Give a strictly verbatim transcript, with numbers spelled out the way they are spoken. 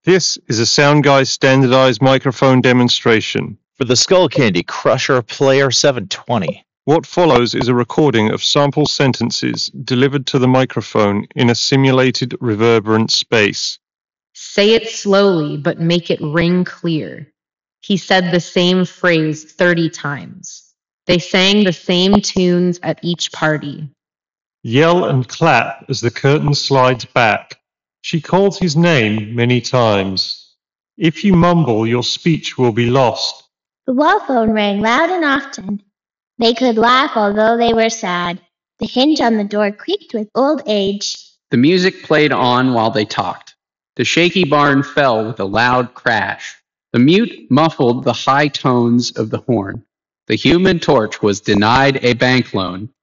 This is a Soundguy standardized microphone demonstration. For the Skullcandy Crusher Player seven twenty. What follows is a recording of sample sentences delivered to the microphone in a simulated reverberant space. Say it slowly, but make it ring clear. He said the same phrase thirty times. They sang the same tunes at each party. Yell and clap as the curtain slides back. She called his name many times. If you mumble, your speech will be lost. The wall phone rang loud and often. They could laugh although they were sad. The hinge on the door creaked with old age. The music played on while they talked. The shaky barn fell with a loud crash. The mute muffled the high tones of the horn. The human torch was denied a bank loan.